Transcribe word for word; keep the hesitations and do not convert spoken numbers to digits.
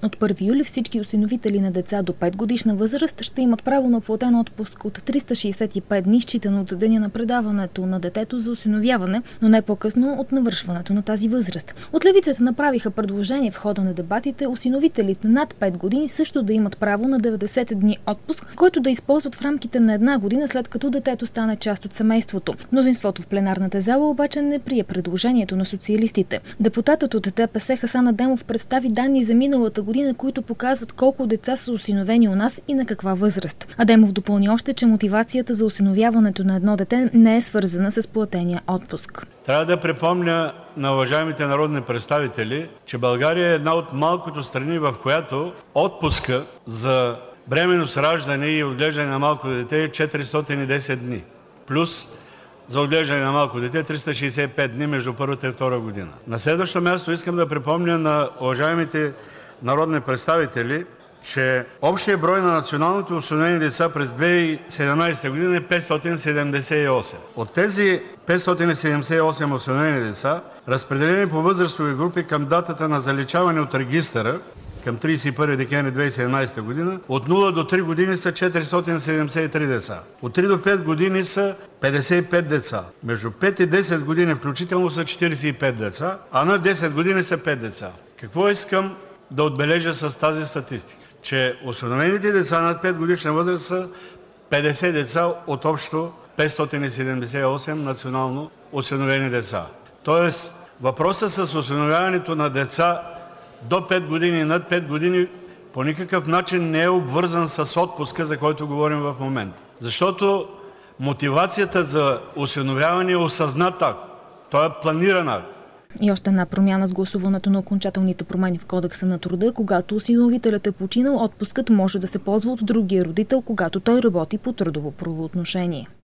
От първи юли всички осиновители на деца до пет годишна възраст ще имат право на платен отпуск от триста шейсет и пет дни, считано от деня на предаването на детето за осиновяване, но не по-късно от навършването на тази възраст. От левицата направиха предложение в хода на дебатите осиновителите над пет години също да имат право на деветдесет дни отпуск, който да използват в рамките на една година, след като детето стане част от семейството. Мнозинството в пленарната зала обаче не прие предложението на социалистите. Депутатът от ДПС Хасан Адемов представи данни за миналата година, които показват колко деца са осиновени у нас и на каква възраст. Адемов допълни още, че мотивацията за осиновяването на едно дете не е свързана с платения отпуск. Трябва да припомня на уважаемите народни представители, че България е една от малкото страни, в която отпуска за бременност, раждане и отглеждане на малко дете е четиристотин и десет дни. Плюс за отглеждане на малко дете триста шейсет и пет дни между първата и втора година. На следващо място искам да припомня на уважаемите народни представители, че общия брой на националните осиновени деца през две хиляди и седемнадесета година е петстотин седемдесет и осем. От тези петстотин седемдесет и осем осиновени деца, разпределени по възрастови групи към датата на заличаване от регистъра, към тридесет и първи декември две хиляди и седемнадесета година, от нула до три години са четиристотин седемдесет и три деца. От три до пет години са петдесет и пет деца. Между пет и десет години включително са четиридесет и пет деца, а на десет години са пет деца. Какво искам да отбележа с тази статистика? Че осиновените деца над пет годишна възраст са петдесет деца от общо петстотин седемдесет и осем национално осиновени деца. Тоест въпросът с осиновяването на деца до пет години и над пет години по никакъв начин не е обвързан с отпуска, за който говорим в момента. Защото мотивацията за осиновяване е осъзната, той е планирана. И още една промяна с гласуването на окончателните промени в Кодекса на труда, когато осиновителят е починал, отпускът може да се ползва от другия родител, когато той работи по трудово правоотношение.